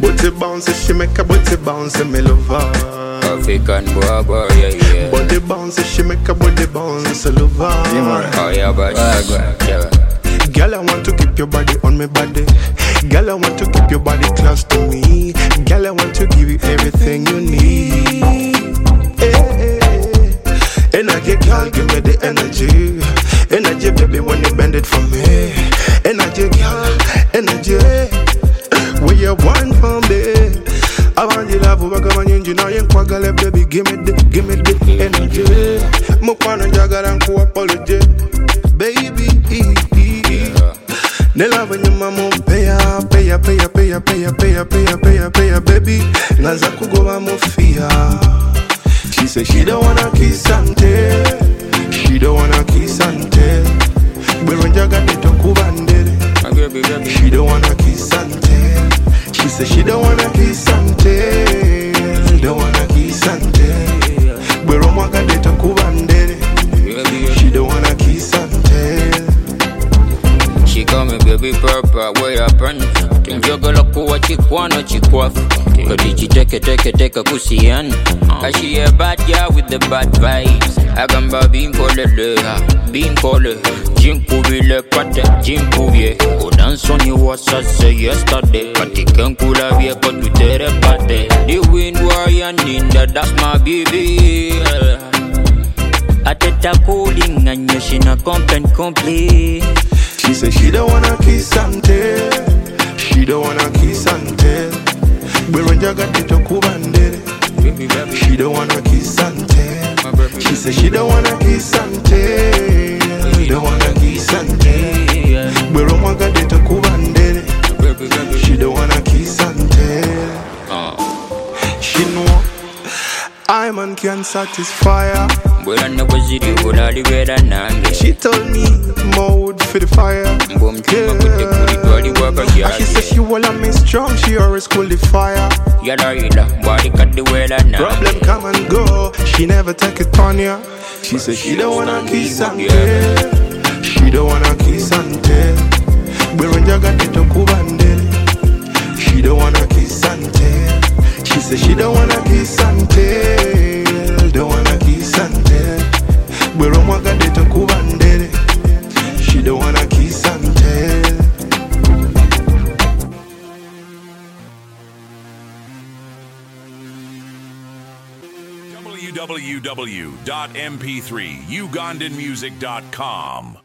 Booty bounce, she make a booty bounce, me love her. African boy, yeah. Body bounce, she make a body bounce, love her. Oh yeah, but yeah. Girl, I want to keep your body on my body. Girl, I want to keep your body close to me. Girl, I want to give you everything you need. Energy, girl, give me the energy. Energy, baby, when you bend it for me. Energy, girl, energy. Where you want from me? I want you love, I got my engine, I ain't quite gonna baby, give me the energy. Mukwana jaga and co-apology, baby. Nela venye mama paya, baby. Naza kugowa mofia. She said she don't wanna kiss and tell. She don't wanna kiss and tell. Beronjaga neto kubandele. She don't wanna kiss and tell. She said she don't wanna kiss and tell. Don't wanna kiss and tell. Beronjaga neto kubandele. She don't wanna kiss and tell. She call me baby purple, where you burn. Tinjogola kuwa chikwana chikwafu. Kadichi teke kusian. Cause she a bad girl with the bad vibes. Agamba bean cole. Jinku vile pate, jinku vie. Go dance on you was say yesterday. Katikan kula vie ko tutere pate. The wind warrior ninja, that's my baby. Ateta calling and you she not complete. She said she don't wanna kiss and tell. She don't wanna kiss and tell. Beronjaga neto kubandele. She don't wanna kiss and tell. She said she don't wanna kiss and tell. Don't wanna kiss and tell. Beronjaga neto kubandele. She don't wanna kiss and tell. She know I man can satisfy her. She told me mode for the fire. Yeah. And she said she wanna me strong, she always cool the fire. Problem come and go, she never take it on ya. She said she don't wanna kiss and tell. She don't wanna kiss and tell. Beronjaga neto kubandele. She don't wanna kiss and tell. She said she don't wanna kiss and tell. Don't wanna kiss and tell. Beronjaga neto kubandele. She don't wanna kiss and tell. www.mp3ugandanmusic.com